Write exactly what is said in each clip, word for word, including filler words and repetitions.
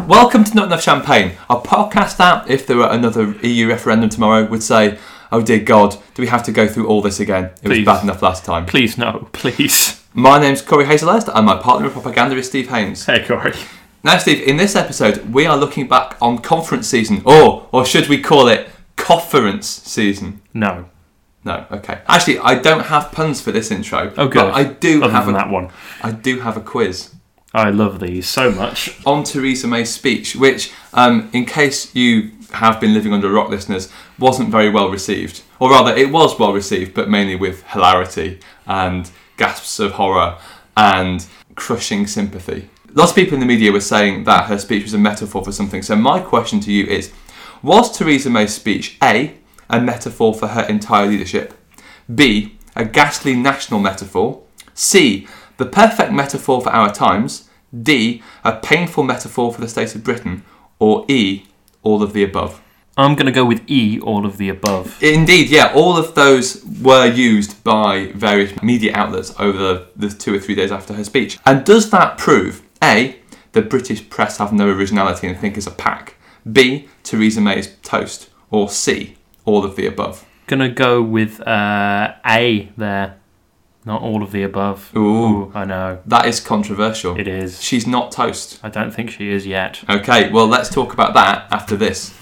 Welcome to Not Enough Champagne, a podcast that, if there were another E U referendum tomorrow, would say, oh dear God, do we have to go through all this again? It Please. was bad enough last time. Please no, please. My name's Corey Hazelhurst and my partner in propaganda is Steve Haynes. Hey Corey. Now Steve, in this episode, we are looking back on conference season, or, or should we call it conference season? No. No, okay. Actually, I don't have puns for this intro. Oh good. But I do Other have than a, that one. I do have a quiz. I love these so much. On Theresa May's speech, which, um, in case you have been living under a rock, listeners, wasn't very well received. Or rather, it was well received, but mainly with hilarity and gasps of horror and crushing sympathy. Lots of people in the media were saying that her speech was a metaphor for something. So my question to you is, was Theresa May's speech A, a metaphor for her entire leadership, B, a ghastly national metaphor, C, the perfect metaphor for our times, D, a painful metaphor for the state of Britain, or E, all of the above? I'm going to go with E, all of the above. Indeed, yeah, all of those were used by various media outlets over the, the two or three days after her speech. And does that prove, A, the British press have no originality and think it's a pack, B, Theresa May is toast, or C, all of the above? Going to go with uh, A there. Not all of the above. Ooh. Ooh, I know. That is controversial. It is. She's not toast. I don't think she is yet. Okay, well, let's talk about that after this.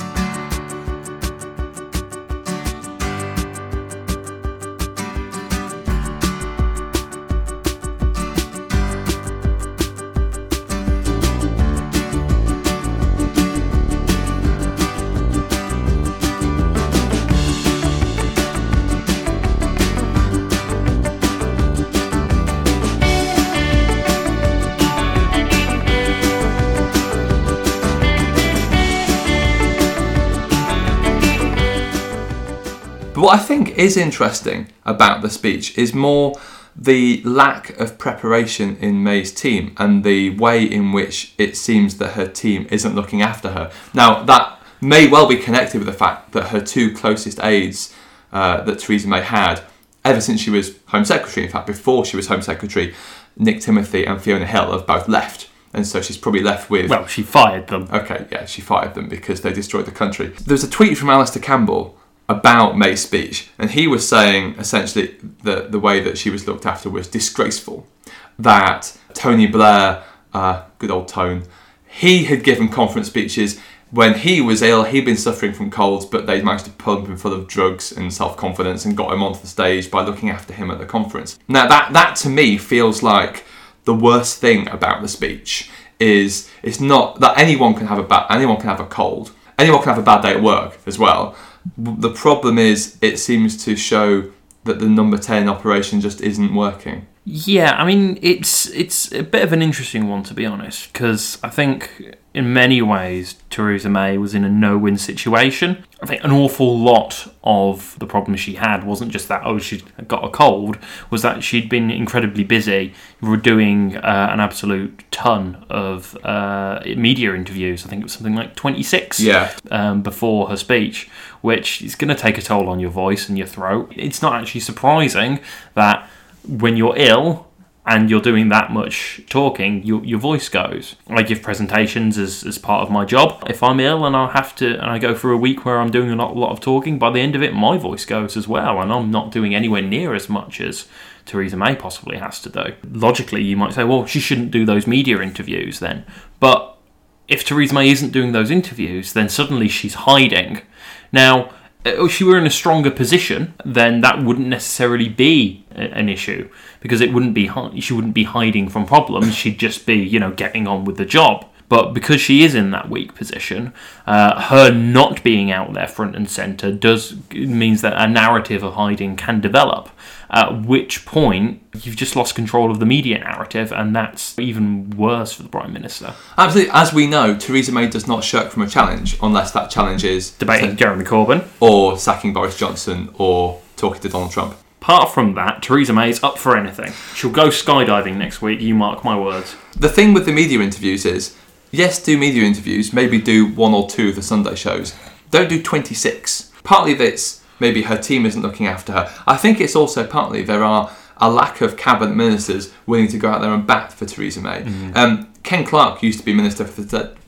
But what I think is interesting about the speech is more the lack of preparation in May's team and the way in which it seems that her team isn't looking after her. Now, that may well be connected with the fact that her two closest aides uh, that Theresa May had, ever since she was Home Secretary, in fact, before she was Home Secretary, Nick Timothy and Fiona Hill have both left. And so she's probably left with... Well, she fired them. Okay, yeah, she fired them because they destroyed the country. There was a tweet from Alistair Campbell about May's speech, and he was saying essentially that the way that she was looked after was disgraceful, that Tony Blair, uh, good old Tone, he had given conference speeches when he was ill. He'd been suffering from colds, but they managed to pump him full of drugs and self-confidence and got him onto the stage by looking after him at the conference. Now that, that to me feels like the worst thing about the speech is it's not that anyone can have a bad, anyone can have a cold, anyone can have a bad day at work as well. The problem is it seems to show that the number ten operation just isn't working. Yeah, I mean, it's it's a bit of an interesting one, to be honest, because I think in many ways Theresa May was in a no-win situation. I think an awful lot of the problem she had wasn't just that, oh, she got a cold, was that she'd been incredibly busy doing uh, an absolute ton of uh, media interviews. I think it was something like twenty-six yeah. um, before her speech, which is going to take a toll on your voice and your throat. It's not actually surprising that when you're ill and you're doing that much talking, your your voice goes. I give presentations as, as part of my job. If I'm ill and I have to, and I go through a week where I'm doing a lot, lot of talking, by the end of it, my voice goes as well, and I'm not doing anywhere near as much as Theresa May possibly has to do. Logically, you might say, well, she shouldn't do those media interviews then. But if Theresa May isn't doing those interviews, then suddenly she's hiding. Now, if she were in a stronger position, then that wouldn't necessarily be an issue, because it wouldn't be she wouldn't be hiding from problems. She'd just be, you know, getting on with the job. But because she is in that weak position, uh, her not being out there front and centre does means that a narrative of hiding can develop. At which point you've just lost control of the media narrative, and that's even worse for the Prime Minister. Absolutely. As we know, Theresa May does not shirk from a challenge unless that challenge is debating to, Jeremy Corbyn, or sacking Boris Johnson, or talking to Donald Trump. Apart from that, Theresa May is up for anything. She'll go skydiving next week, you mark my words. The thing with the media interviews is, yes, do media interviews, maybe do one or two of the Sunday shows. Don't do twenty-six. Partly that's maybe her team isn't looking after her. I think it's also partly there are a lack of cabinet ministers willing to go out there and bat for Theresa May. Mm-hmm. Um, Ken Clarke used to be Minister for the,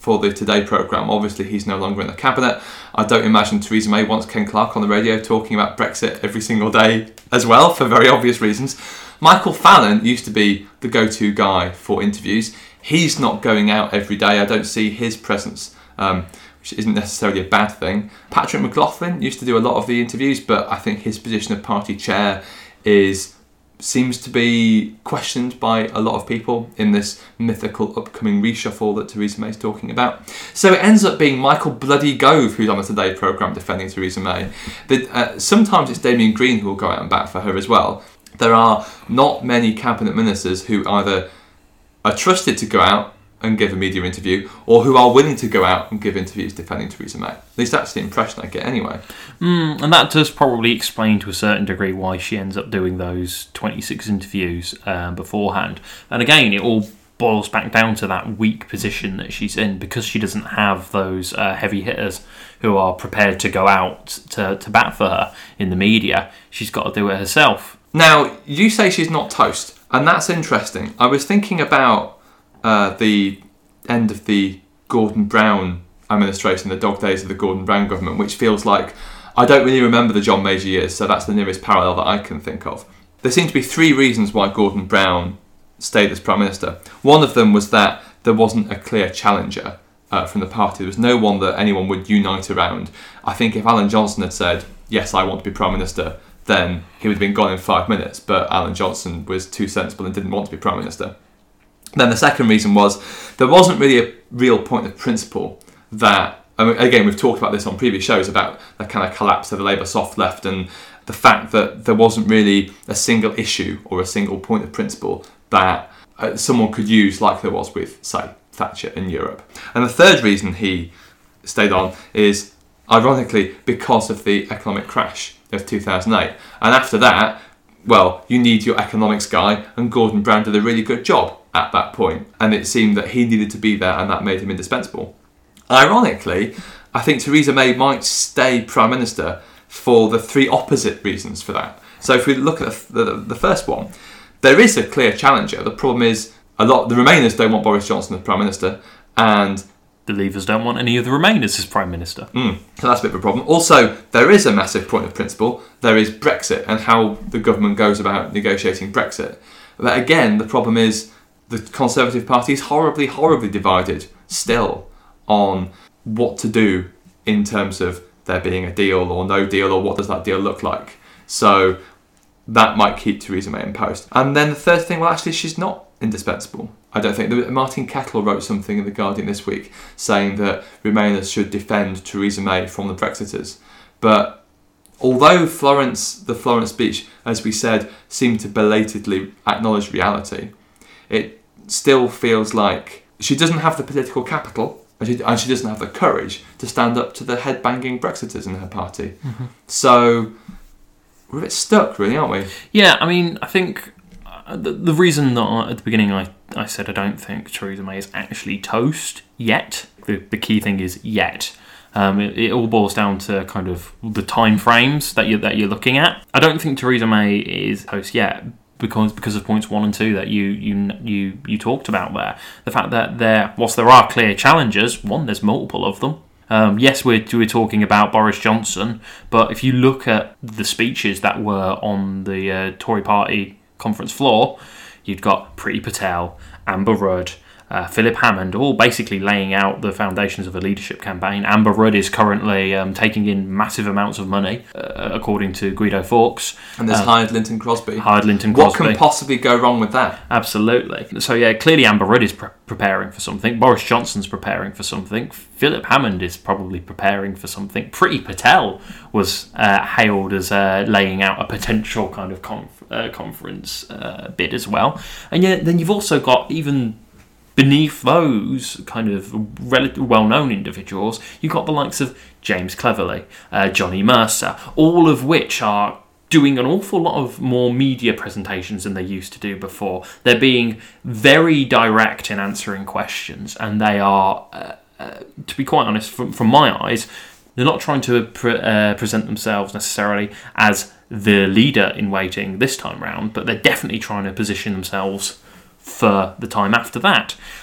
for the Today programme. Obviously, he's no longer in the cabinet. I don't imagine Theresa May wants Ken Clarke on the radio talking about Brexit every single day as well, for very obvious reasons. Michael Fallon used to be the go-to guy for interviews. He's not going out every day. I don't see his presence, um, which isn't necessarily a bad thing. Patrick McLaughlin used to do a lot of the interviews, but I think his position of party chair is seems to be questioned by a lot of people in this mythical upcoming reshuffle that Theresa May is talking about. So it ends up being Michael Bloody Gove who's on the Today programme defending Theresa May. The, uh, sometimes it's Damien Green who will go out and bat for her as well. There are not many cabinet ministers who either are trusted to go out and give a media interview, or who are willing to go out and give interviews defending Theresa May. At least that's the impression I get anyway. Mm, and that does probably explain to a certain degree why she ends up doing those twenty-six interviews uh, beforehand. And again, it all boils back down to that weak position that she's in, because she doesn't have those uh, heavy hitters who are prepared to go out to, to bat for her in the media. She's got to do it herself. Now, you say she's not toast, and that's interesting. I was thinking about Uh, the end of the Gordon Brown administration, the dog days of the Gordon Brown government, which feels like I don't really remember the John Major years, so that's the nearest parallel that I can think of. There seem to be three reasons why Gordon Brown stayed as Prime Minister. One of them was that there wasn't a clear challenger uh, from the party. There was no one that anyone would unite around. I think if Alan Johnson had said, yes, I want to be Prime Minister, then he would have been gone in five minutes, but Alan Johnson was too sensible and didn't want to be Prime Minister. Then the second reason was there wasn't really a real point of principle that, I mean, again, we've talked about this on previous shows about the kind of collapse of the Labour soft left and the fact that there wasn't really a single issue or a single point of principle that uh, someone could use like there was with, say, Thatcher in Europe. And the third reason he stayed on is, ironically, because of the economic crash of two thousand eight. And after that, well, you need your economics guy, and Gordon Brown did a really good job at that point, and it seemed that he needed to be there, and that made him indispensable. Ironically, I think Theresa May might stay Prime Minister for the three opposite reasons for that. So if we look at the, the, the first one, there is a clear challenger. The problem is a lot the Remainers don't want Boris Johnson as Prime Minister, and the Leavers don't want any of the Remainers as Prime Minister. Mm, so that's a bit of a problem. Also, there is a massive point of principle. There is Brexit and how the government goes about negotiating Brexit. But again, the problem is the Conservative Party is horribly, horribly divided still on what to do in terms of there being a deal or no deal, or what does that deal look like. So that might keep Theresa May in post. And then the third thing, well, actually, she's not indispensable. I don't think. Martin Kettle wrote something in The Guardian this week saying that Remainers should defend Theresa May from the Brexiters. But although Florence, the Florence speech, as we said, seemed to belatedly acknowledge reality, it still feels like she doesn't have the political capital, and she, and she doesn't have the courage to stand up to the head-banging Brexiters in her party. Mm-hmm. So we're a bit stuck, really, aren't we? Yeah, I mean, I think the, the reason that I, at the beginning I, I said I don't think Theresa May is actually toast yet, the, the key thing is yet. Um, it, it all boils down to kind of the time frames that you're, that you're looking at. I don't think Theresa May is toast yet because because of points one and two that you you you you talked about there. The fact that there, whilst there are clear challengers, one, there's multiple of them. Um, yes, we're, we're talking about Boris Johnson, but if you look at the speeches that were on the uh, Tory party conference floor, you've got Priti Patel, Amber Rudd, uh, Philip Hammond, all basically laying out the foundations of a leadership campaign. Amber Rudd is currently um, taking in massive amounts of money, uh, according to Guido Fawkes. And there's um, hired Linton Crosby. Hired Linton Crosby. What can possibly go wrong with that? Absolutely. So yeah, clearly Amber Rudd is pre- preparing for something. Boris Johnson's preparing for something. Philip Hammond is probably preparing for something. Priti Patel was uh, hailed as uh, laying out a potential kind of conf- uh, conference uh, bid as well. And yet then you've also got, even beneath those kind of relatively well-known individuals, you've got the likes of James Cleverly, uh, Johnny Mercer, all of which are doing an awful lot of more media presentations than they used to do before. They're being very direct in answering questions, and they are, uh, uh, to be quite honest, from, from my eyes, they're not trying to pre- uh, present themselves necessarily as the leader in waiting this time round, but they're definitely trying to position themselves for the time after that.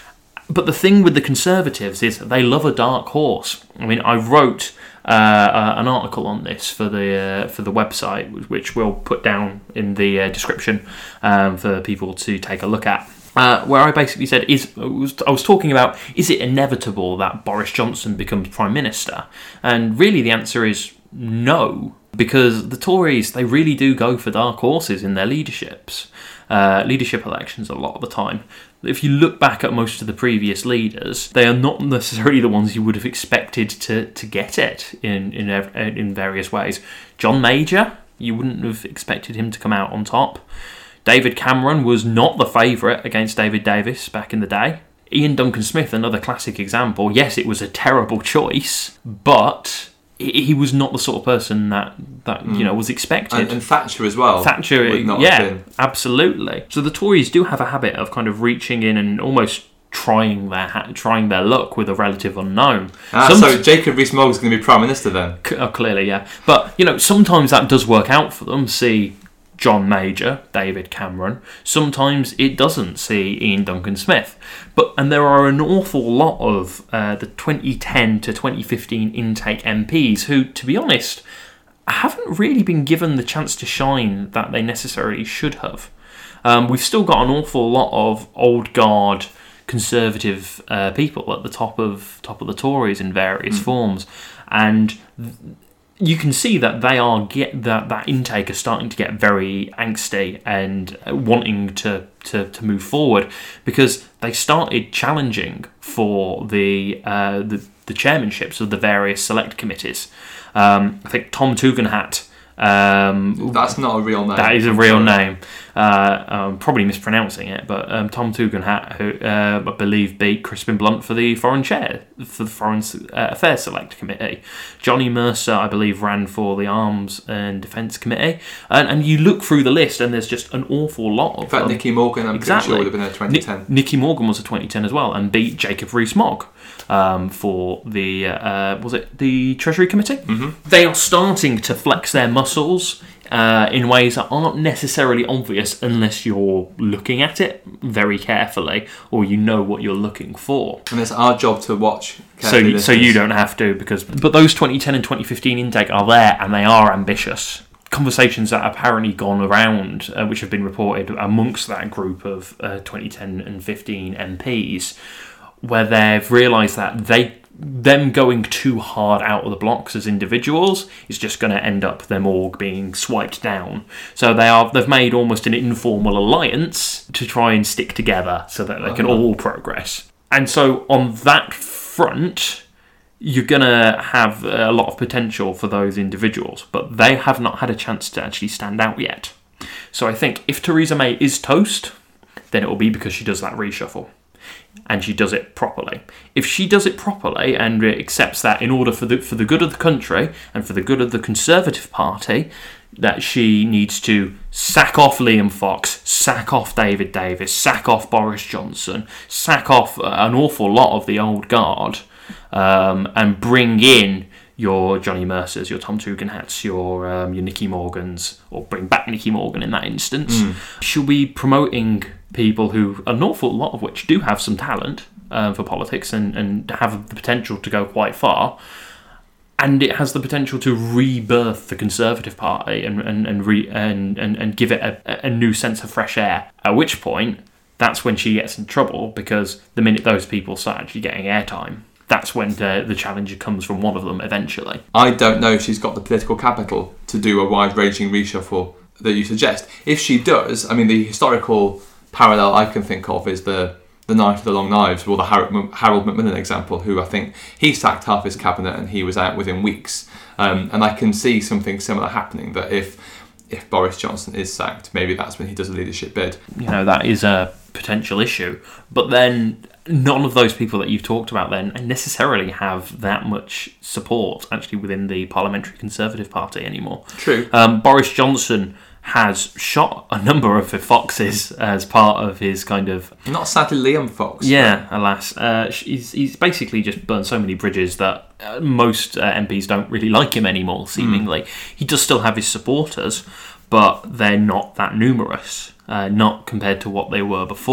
But the thing with the Conservatives is they love a dark horse. I mean, I wrote uh, uh, an article on this for the uh, for the website, which we'll put down in the uh, description um, for people to take a look at. Uh, where I basically said, is I was, I was talking about, is it inevitable that Boris Johnson becomes Prime Minister? And really the answer is no, because the Tories, they really do go for dark horses in their leaderships, uh, leadership elections a lot of the time. If you look back at most of the previous leaders, they are not necessarily the ones you would have expected to, to get it in, in, in various ways. John Major, you wouldn't have expected him to come out on top. David Cameron was not the favourite against David Davis back in the day. Ian Duncan Smith, another classic example. Yes, it was a terrible choice, but he was not the sort of person that, that mm. you know, was expected. And, and Thatcher as well. Thatcher, would not yeah, have been. Absolutely. So the Tories do have a habit of kind of reaching in and almost trying their ha- trying their luck with a relative unknown. Ah, Some so Jacob Rees-Mogg is going to be Prime Minister then? C- oh, clearly, yeah. But, you know, sometimes that does work out for them. See John Major, David Cameron. Sometimes it doesn't, see Ian Duncan Smith. But and there are an awful lot of uh, the twenty ten to twenty fifteen intake M Ps who, to be honest, haven't really been given the chance to shine that they necessarily should have. Um, we've still got an awful lot of old guard Conservative uh, people at the top of top of the Tories in various mm. forms, and th- you can see that they are get that that intake is starting to get very angsty and wanting to, to, to move forward, because they started challenging for the uh, the, the chairmanships of the various select committees. Um, I think Tom Tugendhat. Um, That's not a real name. That is a real name. Uh, I'm probably mispronouncing it, but um, Tom Tugendhat, who uh, I believe beat Crispin Blunt for the foreign chair, for the Foreign uh, Affairs Select Committee. Johnny Mercer, I believe, ran for the Arms and Defence Committee. And, and you look through the list, and there's just an awful lot of In fact, them. Nicky Morgan, I'm exactly. pretty sure would have been a twenty ten. Ni- Nicky Morgan was a twenty ten as well, and beat Jacob Rees-Mogg um, for the uh, was it the Treasury Committee? Mm-hmm. They are starting to flex their muscles uh, in ways that aren't necessarily obvious unless you're looking at it very carefully or you know what you're looking for. And it's our job to watch So, carefully. so you don't have to, because but those twenty ten and twenty fifteen intake are there and they are ambitious. Conversations that have apparently gone around, uh, which have been reported amongst that group of uh, twenty ten and fifteen M Ps, where they've realised that they them going too hard out of the blocks as individuals is just going to end up them all being swiped down. So they are they've made almost an informal alliance to try and stick together so that they can uh-huh. all progress. And so on that front, you're going to have a lot of potential for those individuals, but they have not had a chance to actually stand out yet. So I think if Theresa May is toast, then it will be because she does that reshuffle. And she does it properly. If she does it properly and accepts that in order for the for the good of the country and for the good of the Conservative Party, that she needs to sack off Liam Fox, sack off David Davis, sack off Boris Johnson, sack off an awful lot of the old guard, um, and bring in your Johnny Mercers, your Tom Tugendhats, your um, your Nicky Morgans, or bring back Nicky Morgan in that instance. Mm. She'll be promoting people who, an awful lot of which do have some talent uh, for politics and, and have the potential to go quite far. And it has the potential to rebirth the Conservative Party and and and re, and, and, and give it a, a new sense of fresh air. At which point, that's when she gets in trouble, because the minute those people start actually getting airtime, that's when the, the challenge comes from one of them eventually. I don't know if she's got the political capital to do a wide-ranging reshuffle that you suggest. If she does, I mean, the historical parallel I can think of is the the Night of the Long Knives, or the Harold Macmillan example, who I think he sacked half his cabinet and he was out within weeks. Um, and I can see something similar happening, that if if Boris Johnson is sacked, maybe that's when he does a leadership bid. You know, that is a potential issue. But then none of those people that you've talked about then necessarily have that much support actually within the Parliamentary Conservative Party anymore. True. Um, Boris Johnson has shot a number of the foxes as part of his kind of... Not sadly Liam Fox. Yeah, but... alas. Uh, he's, he's basically just burned so many bridges that uh, most uh, M Ps don't really like him anymore, seemingly. Mm. He does still have his supporters, but they're not that numerous, uh, not compared to what they were before.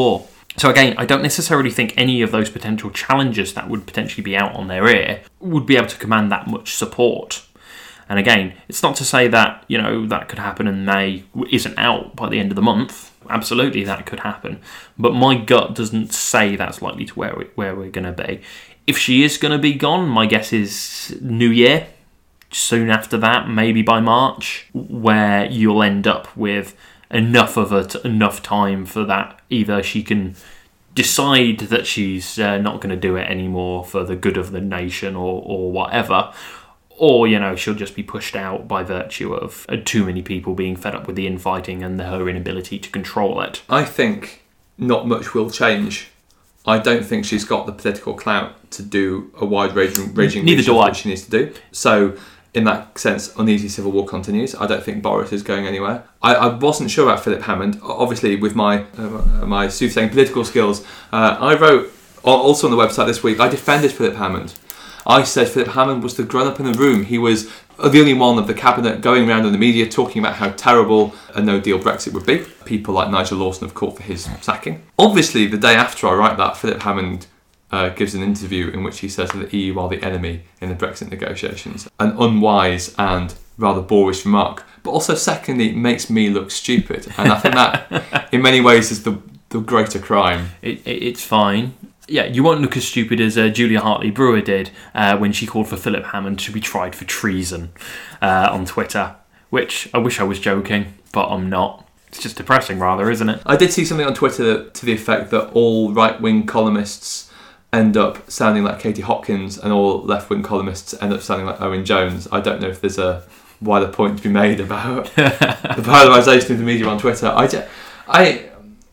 So again, I don't necessarily think any of those potential challengers that would potentially be out on their ear would be able to command that much support. And again, it's not to say that, you know, that could happen and May isn't out by the end of the month. Absolutely, that could happen. But my gut doesn't say that's likely to where, we, where we're going to be. If she is going to be gone, my guess is New Year. Soon after that, maybe by March, where you'll end up with enough of it, enough time for that. Either she can decide that she's uh, not going to do it anymore for the good of the nation or, or whatever, or, you know, she'll just be pushed out by virtue of uh, too many people being fed up with the infighting and her inability to control it. I think not much will change. I don't think she's got the political clout to do a wide-ranging ranging Neither do I. what she needs to do. So, in that sense, uneasy civil war continues. I don't think Boris is going anywhere. I, I wasn't sure about Philip Hammond. Obviously, with my uh, my soothsaying political skills, uh, I wrote also on the website this week. I defended Philip Hammond. I said Philip Hammond was the grown-up in the room. He was the only one of the cabinet going around in the media talking about how terrible a no-deal Brexit would be. People like Nigel Lawson have called for his sacking. Obviously, the day after I write that, Philip Hammond uh, gives an interview in which he says that the E U are the enemy in the Brexit negotiations. An unwise and rather boorish remark. But also, secondly, makes me look stupid. And I think that, in many ways, is the, the greater crime. It, it, it's fine. Yeah, you won't look as stupid as uh, Julia Hartley-Brewer did uh, when she called for Philip Hammond to be tried for treason uh, on Twitter, which I wish I was joking, but I'm not. It's just depressing, rather, isn't it? I did see something on Twitter to the effect that all right-wing columnists end up sounding like Katie Hopkins and all left-wing columnists end up sounding like Owen Jones. I don't know if there's a wider point to be made about the polarisation of the media on Twitter. I, just, I,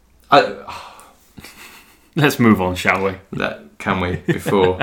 I Let's move on, shall we? That, can we? Before...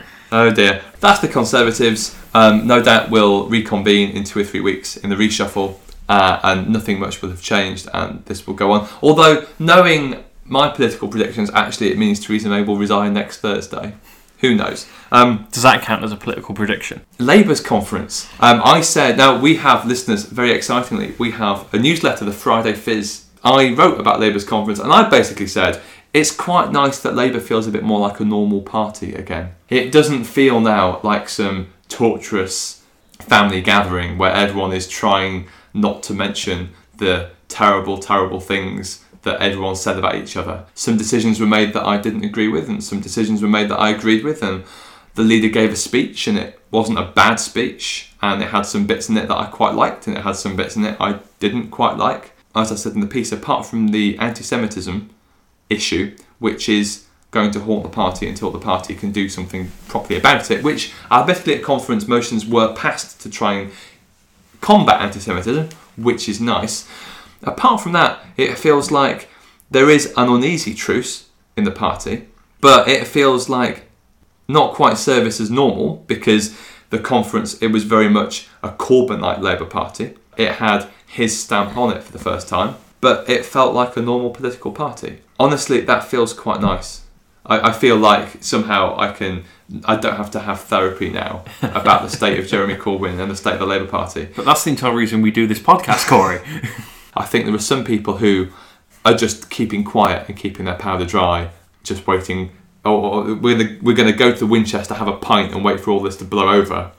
Oh dear. That's the Conservatives. Um, no doubt we'll reconvene in two or three weeks in the reshuffle, uh, and nothing much will have changed, and this will go on. Although, knowing my political predictions, actually it means Theresa May will resign next Thursday. Who knows? Um, Does that count as a political prediction? Labour's conference. Um, I said... Now, we have, listeners, very excitingly, we have a newsletter, the Friday Fizz. I wrote about Labour's conference, and I basically said... It's quite nice that Labour feels a bit more like a normal party again. It doesn't feel now like some torturous family gathering where everyone is trying not to mention the terrible, terrible things that everyone said about each other. Some decisions were made that I didn't agree with, and some decisions were made that I agreed with, and the leader gave a speech, and it wasn't a bad speech, and it had some bits in it that I quite liked, and it had some bits in it I didn't quite like. As I said in the piece, apart from the anti-Semitism issue, which is going to haunt the party until the party can do something properly about it, which admittedly at conference motions were passed to try and combat anti-Semitism, which is nice. Apart from that, it feels like there is an uneasy truce in the party, but it feels like not quite service as normal, because the conference, it was very much a Corbynite Labour Party. It had his stamp on it for the first time, but it felt like a normal political party. Honestly, that feels quite nice. I, I feel like somehow I can... I don't have to have therapy now about the state of Jeremy Corbyn and the state of the Labour Party. But that's the entire reason we do this podcast, Corey. I think there are some people who are just keeping quiet and keeping their powder dry, just waiting... Or, or we're gonna, we're going to go to Winchester, have a pint and wait for all this to blow over.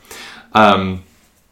Um,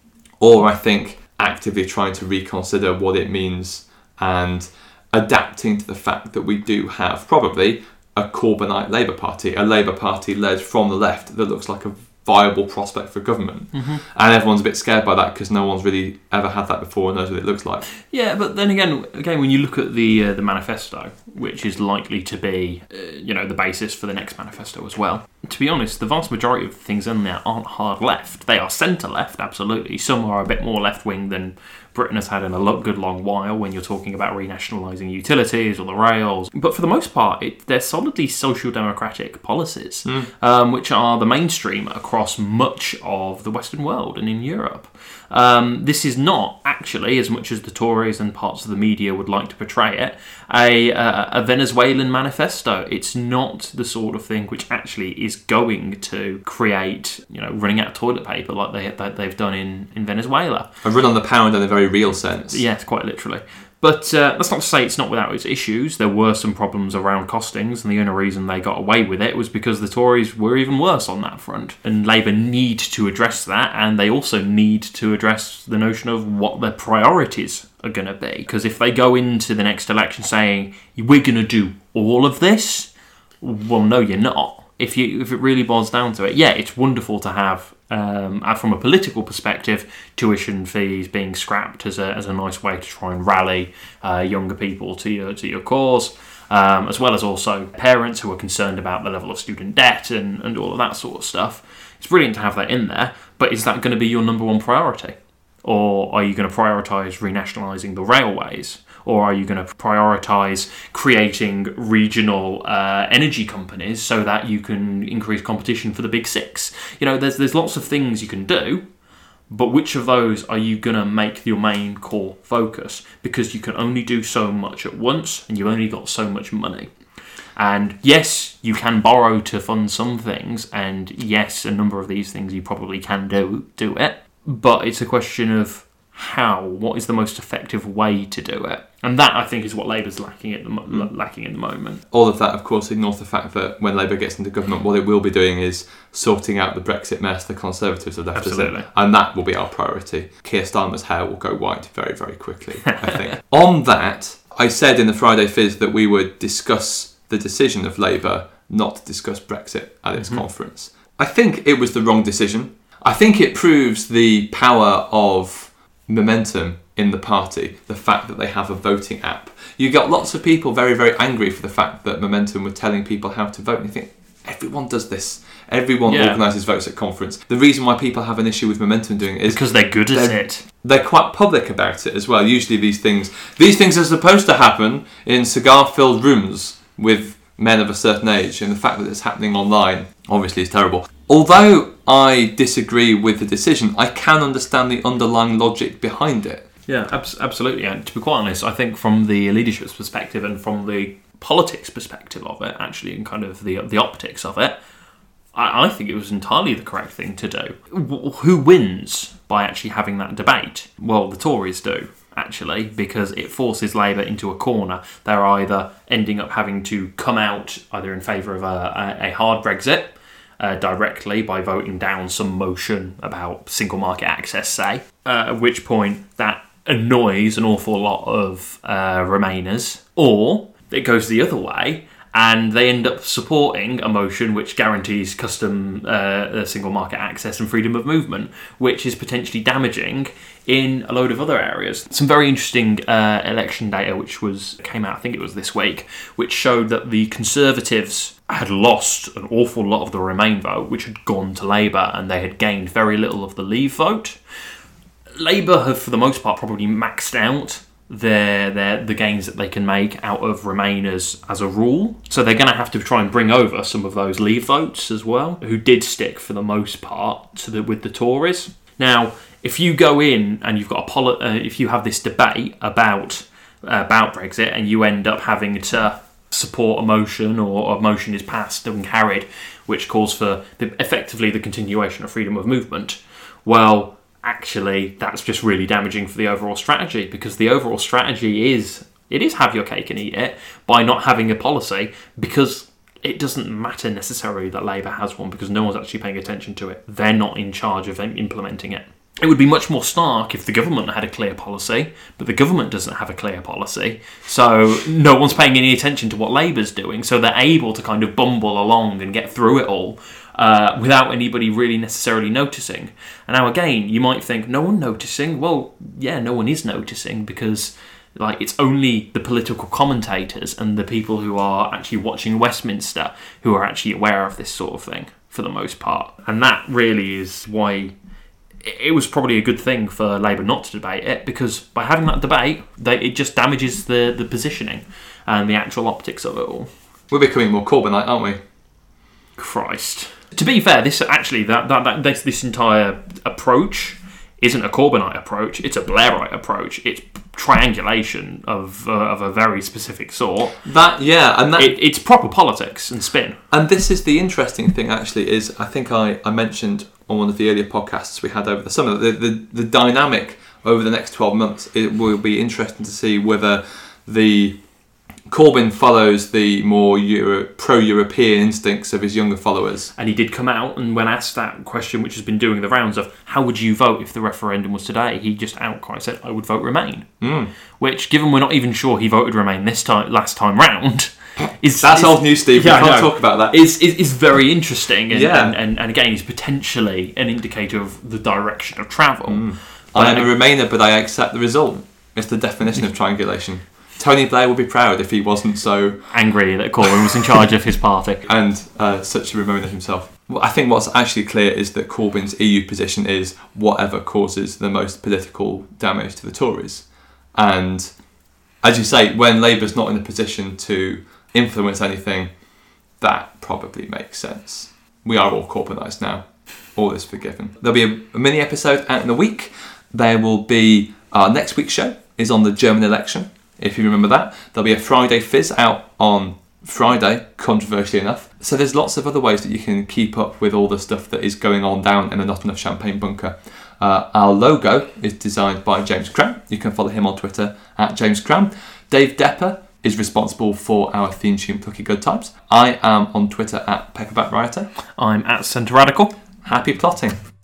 or I think actively trying to reconsider what it means and adapting to the fact that we do have probably a Corbynite Labour Party, a Labour Party led from the left that looks like a viable prospect for government. Mm-hmm. And everyone's a bit scared by that because no one's really ever had that before and knows what it looks like. Yeah, but then again, again, when you look at the uh, the manifesto, which is likely to be, uh, you know, the basis for the next manifesto as well. To be honest, the vast majority of the things in there aren't hard left. They are centre left, absolutely. Some are a bit more left wing than Britain has had in a lo- good long while when you're talking about renationalising utilities or the rails. But for the most part, it, they're solidly social democratic policies, mm. um, which are the mainstream across much of the Western world and in Europe. Um, this is not actually, as much as the Tories and parts of the media would like to portray it, a, uh, a Venezuelan manifesto. It's not the sort of thing which actually is going to create, you know, running out of toilet paper like they, that they've done in, in Venezuela. A run on the pound in a very real sense. Yes, quite literally. But uh, that's not to say it's not without its issues. There were some problems around costings, and the only reason they got away with it was because the Tories were even worse on that front. And Labour need to address that, and they also need to address the notion of what their priorities are going to be. Because if they go into the next election saying, we're going to do all of this, well, no, you're not. If you if it really boils down to it, yeah, it's wonderful to have, um, from a political perspective, tuition fees being scrapped as a as a nice way to try and rally uh, younger people to your to your cause, um, as well as also parents who are concerned about the level of student debt and, and all of that sort of stuff. It's brilliant to have that in there, but is that going to be your number one priority? Or are you going to prioritise renationalising the railways? Or are you going to prioritise creating regional uh, energy companies so that you can increase competition for the big six? You know, there's there's lots of things you can do, but which of those are you going to make your main core focus? Because you can only do so much at once, and you've only got so much money. And yes, you can borrow to fund some things, and yes, a number of these things you probably can do do it, but it's a question of how, what is the most effective way to do it? And that, I think, is what Labour's lacking at the mo- mm. lacking at the moment. All of that, of course, ignores the fact that when Labour gets into government, what it will be doing is sorting out the Brexit mess the Conservatives have left us in, and that will be our priority. Keir Starmer's hair will go white very, very quickly, I think. On that, I said in the Friday Fizz that we would discuss the decision of Labour not to discuss Brexit at its mm-hmm. conference. I think it was the wrong decision. I think it proves the power of momentum in the party, the fact that they have a voting app. You got lots of people very, very angry for the fact that Momentum were telling people how to vote. And you think, everyone does this. Everyone yeah. organises votes at conference. The reason why people have an issue with Momentum doing it is because they're good at they're, it. They're quite public about it as well. Usually these things, these things are supposed to happen in cigar-filled rooms with men of a certain age, and the fact that it's happening online obviously is terrible. Although I disagree with the decision, I can understand the underlying logic behind it. Yeah, ab- absolutely. And to be quite honest, I think from the leadership's perspective and from the politics perspective of it, actually, and kind of the the optics of it, I, I think it was entirely the correct thing to do. W- who wins by actually having that debate? Well, the Tories do, actually, because it forces Labour into a corner. They're either ending up having to come out either in favour of a, a, a hard Brexit, Uh, directly by voting down some motion about single market access, say, uh, at which point that annoys an awful lot of uh, Remainers, or it goes the other way and they end up supporting a motion which guarantees custom uh, single market access and freedom of movement, which is potentially damaging in a load of other areas. Some very interesting uh, election data which was came out, I think it was this week, which showed that the Conservatives had lost an awful lot of the Remain vote, which had gone to Labour, and they had gained very little of the Leave vote. Labour have, for the most part, probably maxed out their, their the gains that they can make out of Remainers as a rule. So they're going to have to try and bring over some of those Leave votes as well, who did stick for the most part to the, with the Tories. Now, if you go in and you've got a poli- uh, if you have this debate about uh, about Brexit and you end up having to support a motion, or a motion is passed and carried which calls for the, effectively the continuation of freedom of movement, well, actually that's just really damaging for the overall strategy, because the overall strategy is it is have your cake and eat it by not having a policy, because it doesn't matter necessarily that Labour has one, because no one's actually paying attention to it. They're not in charge of implementing it. It would be much more stark if the government had a clear policy, but the government doesn't have a clear policy, so no one's paying any attention to what Labour's doing, so they're able to kind of bumble along and get through it all uh, without anybody really necessarily noticing. And now again, you might think, no one noticing? Well, yeah, no one is noticing, because like it's only the political commentators and the people who are actually watching Westminster who are actually aware of this sort of thing, for the most part. And that really is why it was probably a good thing for Labour not to debate it, because by having that debate, they, it just damages the, the positioning and the actual optics of it all. We're becoming more Corbynite, aren't we? Christ. To be fair, this actually that, that, that this, this entire approach isn't a Corbynite approach, it's a Blairite approach. It's triangulation of uh, of a very specific sort. That yeah, and that it, it's proper politics and spin. And this is the interesting thing, actually, is I think I, I mentioned on one of the earlier podcasts we had over the summer, the, the, the dynamic over the next twelve months. It will be interesting to see whether the Corbyn follows the more Euro, pro-European instincts of his younger followers. And he did come out, and when asked that question, which has been doing the rounds of how would you vote if the referendum was today, he just outright said, I would vote Remain. Mm. Which, given we're not even sure he voted Remain this time, last time round, is that's is, old news, Steve. Yeah, we can't talk about that. Is is, is very interesting, and, yeah. and, and and again, is potentially an indicator of the direction of travel. Mm. I am a Remainer, but I accept the result. It's the definition of triangulation. Tony Blair would be proud if he wasn't so angry that Corbyn was in charge of his party. And uh, such a Remainer himself. Well, I think what's actually clear is that Corbyn's E U position is whatever causes the most political damage to the Tories. And as you say, when Labour's not in a position to influence anything, that probably makes sense. We are all Corbynised now. All is forgiven. There'll be a, a mini episode out in a week. There will be our next week's show is on the German election. If you remember that, there'll be a Friday Fizz out on Friday, controversially enough. So there's lots of other ways that you can keep up with all the stuff that is going on down in the Not Enough Champagne bunker. Uh, our logo is designed by James Cram. You can follow him on Twitter at James Cram. Dave Depper is responsible for our theme tune, Plucky Good Times. I am on Twitter at Peckerback Rioter. I'm at Centre Radical. Happy plotting.